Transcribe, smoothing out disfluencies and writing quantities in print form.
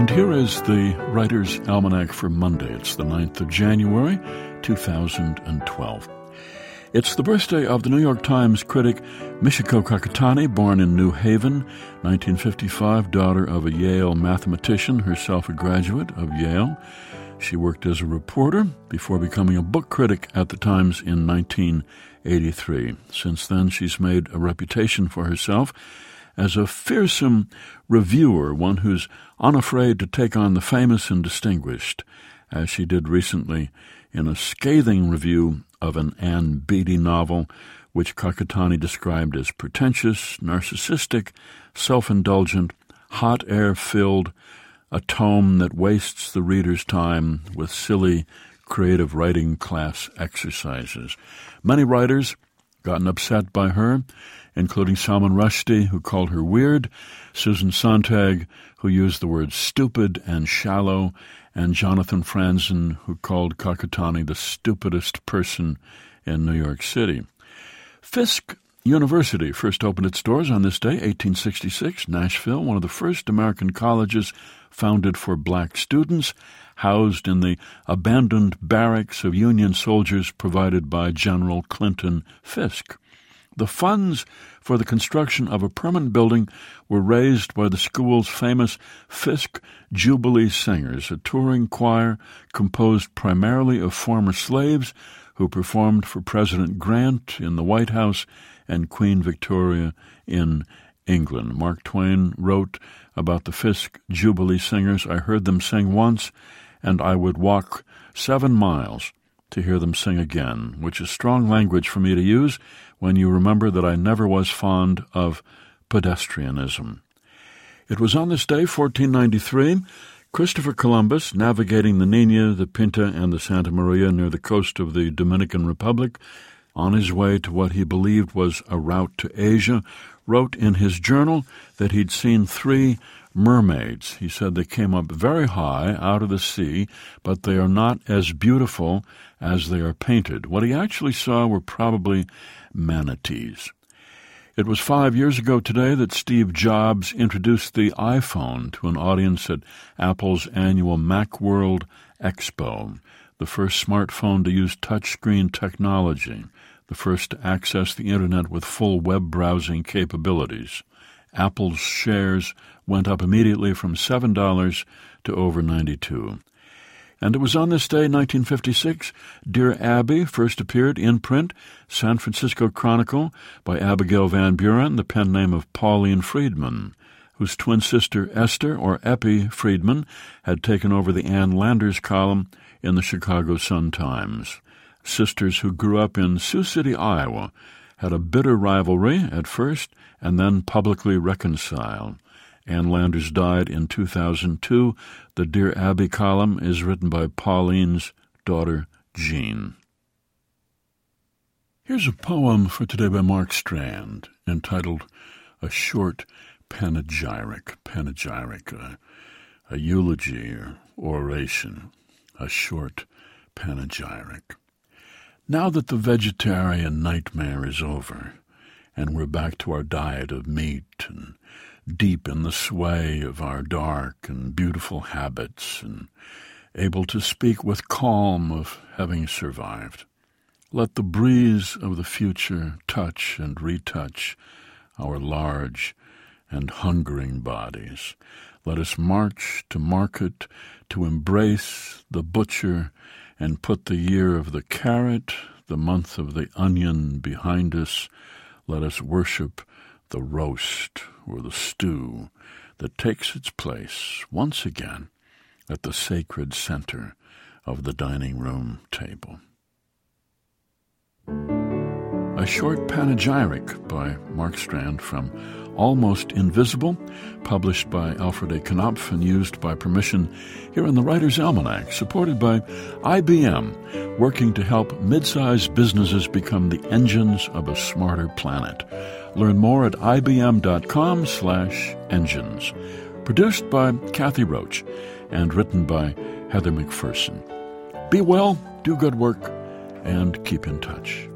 And here is the Writer's Almanac for Monday. It's the 9th of January, 2012. It's the birthday of the New York Times critic Michiko Kakutani, born in New Haven, 1955, daughter of a Yale mathematician, herself a graduate of Yale. She worked as a reporter before becoming a book critic at the Times in 1983. Since then, she's made a reputation for herself as a fearsome reviewer, one who's unafraid to take on the famous and distinguished, as she did recently in a scathing review of an Ann Beattie novel, which Kakutani described as pretentious, narcissistic, self-indulgent, hot air-filled, a tome that wastes the reader's time with silly, creative writing class exercises. Many writers gotten upset by her, including Salman Rushdie, who called her weird, Susan Sontag, who used the words stupid and shallow, and Jonathan Franzen, who called Kakutani the stupidest person in New York City. Fisk University first opened its doors on this day, 1866, Nashville, one of the first American colleges founded for black students, housed in the abandoned barracks of Union soldiers provided by General Clinton Fisk. The funds for the construction of a permanent building were raised by the school's famous Fisk Jubilee Singers, a touring choir composed primarily of former slaves who performed for President Grant in the White House and Queen Victoria in England. Mark Twain wrote about the Fisk Jubilee Singers, "I heard them sing once, and I would walk 7 miles to hear them sing again," which is strong language for me to use when you remember that I never was fond of pedestrianism. It was on this day, 1493, Christopher Columbus, navigating the Nina, the Pinta, and the Santa Maria near the coast of the Dominican Republic, on his way to what he believed was a route to Asia, wrote in his journal that he'd seen 3 mermaids. He said they came up very high out of the sea, but they are not as beautiful as they are painted. What he actually saw were probably manatees. It was 5 years ago today that Steve Jobs introduced the iPhone to an audience at Apple's annual Macworld Expo, the first smartphone to use touchscreen technology, the first to access the Internet with full web browsing capabilities. Apple's shares went up immediately from $7 to over $92. And it was on this day, 1956, Dear Abby first appeared in print, San Francisco Chronicle by Abigail Van Buren, the pen name of Pauline Friedman, whose twin sister Esther, or Eppie Friedman, had taken over the Ann Landers column in the Chicago Sun-Times. Sisters who grew up in Sioux City, Iowa, had a bitter rivalry at first and then publicly reconciled. Ann Landers died in 2002. The Dear Abby column is written by Pauline's daughter, Jean. Here's a poem for today by Mark Strand, entitled A Short Panegyric. Panegyric, a eulogy or oration, a short panegyric. Now that the vegetarian nightmare is over, and we're back to our diet of meat and deep in the sway of our dark and beautiful habits and able to speak with calm of having survived, let the breeze of the future touch and retouch our large and hungering bodies. Let us march to market to embrace the butcher and put the year of the carrot, the month of the onion behind us. Let us worship the roast or the stew that takes its place once again at the sacred center of the dining room table. A Short Panegyric by Mark Strand from Almost Invisible, published by Alfred A. Knopf and used by permission here in the Writer's Almanac, supported by IBM, working to help mid-sized businesses become the engines of a smarter planet. Learn more at ibm.com/engines. Produced by Kathy Roach and written by Heather McPherson. Be well, do good work, and keep in touch.